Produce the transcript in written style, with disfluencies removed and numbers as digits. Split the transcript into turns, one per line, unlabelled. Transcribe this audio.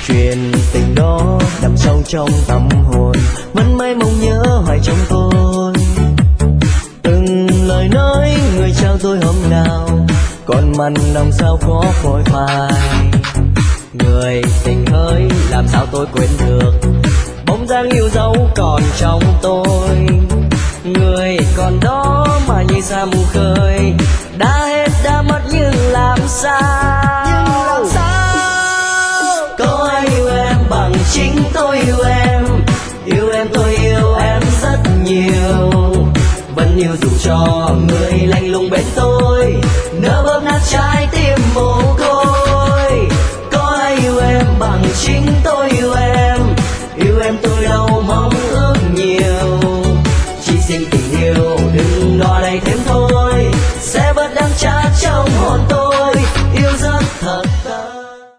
chuyện tình đó nằm sâu trong tâm hồn, vẫn mãi mong nhớ hoài trong tôi. Từng lời nói người trao tôi hôm nào, còn mặn lòng sao có phôi phai. Người tình hỡi làm sao tôi quên được, bóng dáng yêu dấu còn trong tôi. Người còn đó mà như xa mù khơi, đã hết đã mất nhưng làm sao. Có ai yêu em bằng chính tôi yêu em, yêu em tôi yêu em rất nhiều. Vẫn yêu dù cho người lạnh lùng bên tôi, nỡ bóp nát trái tim